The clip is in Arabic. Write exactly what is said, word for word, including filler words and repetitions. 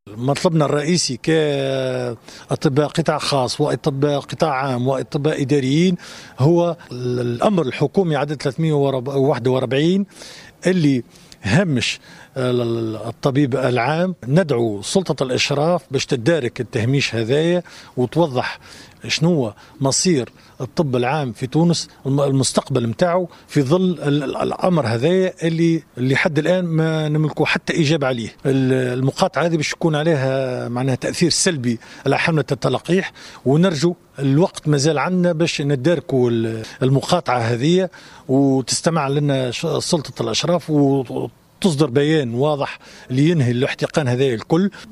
مطلبنا الرئيسي كأطباء قطاع خاص وأطباء قطاع عام وأطباء إداريين هو الأمر الحكومي عدد ثلاثمئة وواحد وأربعين اللي همش الطبيب العام. ندعو سلطة الإشراف باش تدارك التهميش هذايا وتوضح شنو مصير الطب العام في تونس، المستقبل متاعه في ظل الأمر هذايا اللي لحد الآن ما نملكوا حتى إجابة عليه. المقاطعة هذه باش يكون عليها معناها تأثير سلبي على حملة التلقيح، ونرجو الوقت مازال عندنا باش نداركوا المقاطعة هذه وتستمع لنا سلطة الإشراف وتصدر بيان واضح لينهي الاحتقان هذا الكل.